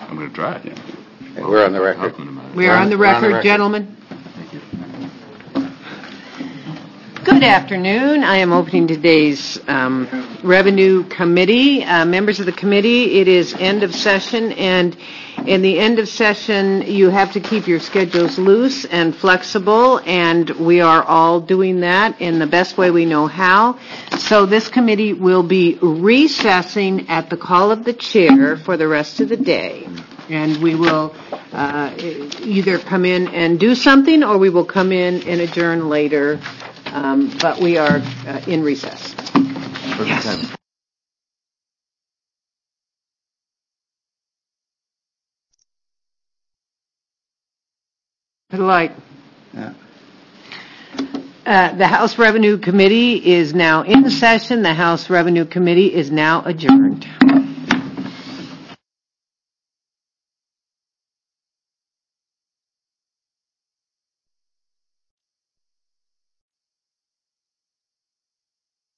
I'm going to try it, yeah. We're on the record. We are on the record, gentlemen. Good afternoon. I am opening today's Revenue Committee. Members of the committee, it is end of session, and in the end of session, you have to keep your schedules loose and flexible, and we are all doing that in the best way we know how. So this committee will be recessing at the call of the chair for the rest of the day. And we will either come in and do something, or we will come in and adjourn later. But we are in recess. Yes. The light. Yeah. The House Revenue Committee is now in session. The House Revenue Committee is now adjourned.